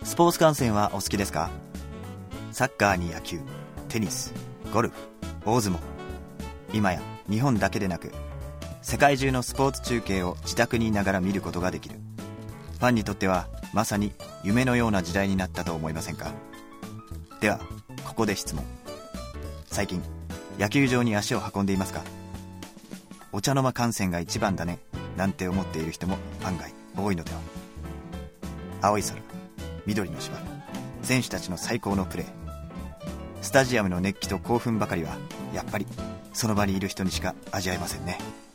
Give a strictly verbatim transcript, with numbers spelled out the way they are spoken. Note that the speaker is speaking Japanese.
スポーツ観戦はお好きですか？サッカーに野球、テニス、ゴルフ、大相撲、今や日本だけでなく世界中のスポーツ中継を自宅にいながら見ることができる。ファンにとってはまさに夢のような時代になったと思いませんか？ではここで質問。最近野球場に足を運んでいますか？お茶の間観戦が一番だねなんて思っている人も案外多いのでは。青い空、緑の芝、選手たちの最高のプレー、スタジアムの熱気と興奮ばかりはやっぱりその場にいる人にしか味わえませんね。